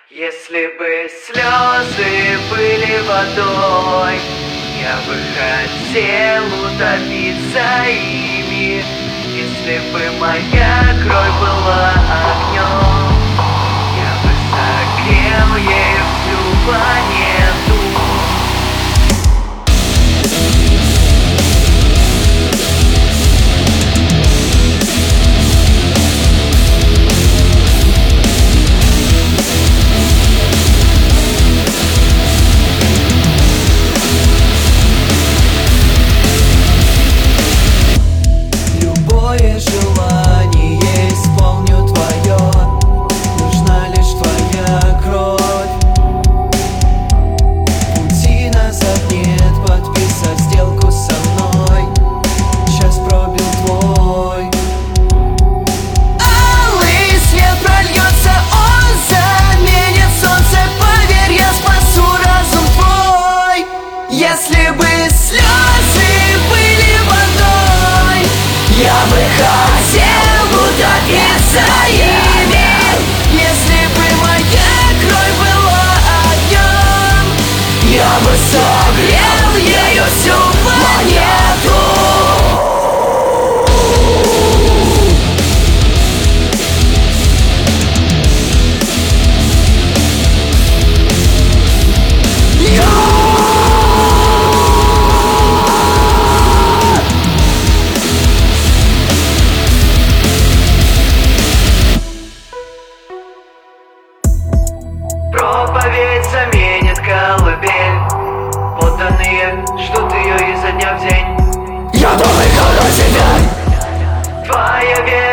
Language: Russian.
Если бы слезы были водой, я бы хотел утопиться ими. Если бы моя кровь была огнем, я бы согрел ею всю планету. Желание исполню твое, нужна лишь твоя кровь. Пути назад нет, подписать сделку со мной. Час пробил твой. Алый свет прольется, он заменит солнце. Поверь, я спасу разум твой. Если бы слезы были водой, я бы хотел утопиться ими. Если бы моя кровь была огнем, я бы согрел ею всю планету. Проповедь заменит колыбель, подданные ждут ее изо дня в день. Я только для тебя. Твоя вера